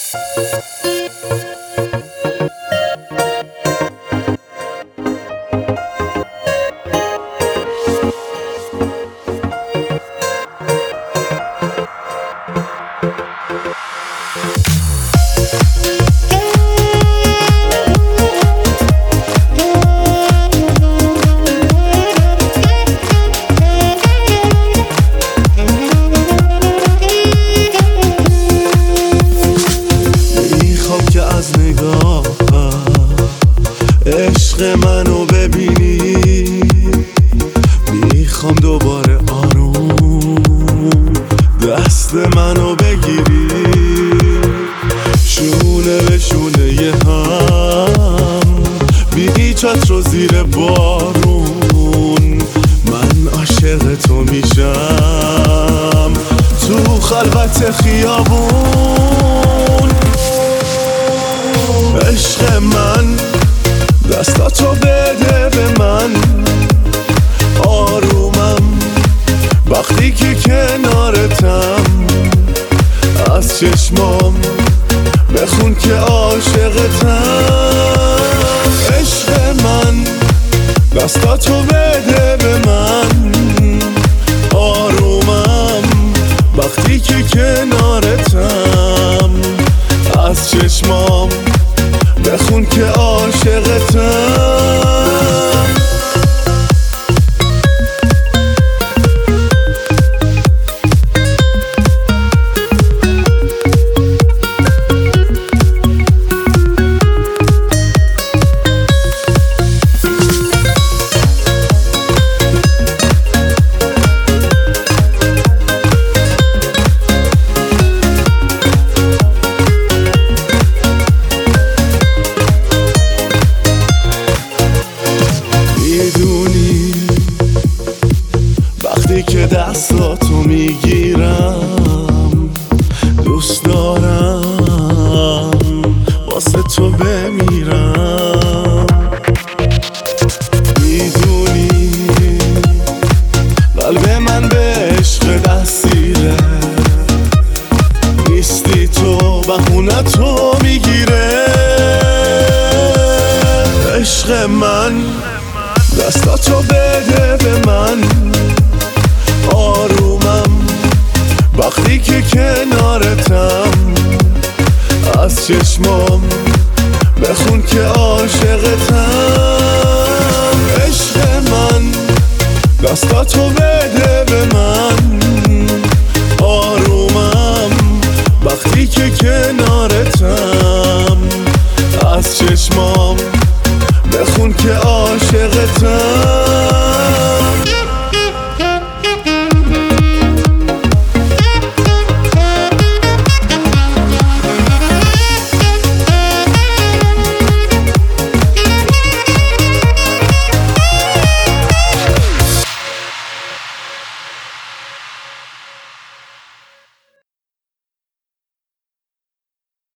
میخوام که از نگاه عشق منو ببینی، میخوام دوباره آروم دست منو بگیری، شونه به شونه هم بی چتر و زیر بارون من عاشق تو میشم تو خلوت خیابون. عشق من دستاتو بده به من، آرومم وقتی که کنارتم، از چشمام بخون که عاشقتم. عشق من دستاتو بده به من، آرومم وقتی که کنارتم، از چشمام بخون که عاشقتم. وقتی که دستاتو میگیرم دوست دارم واسه تو بمیرم. میدونی قلب من به عشق دستیره، نیستی تو بهونتو میگیره. عشق من دستاتو بده به من، آرومم وقتی که کنارتم، از چشمام بخون که عاشقتم. عشق من دستاتو بده به من، آرومم وقتی که کنارتم، از چشمام بخون که عاشقتم.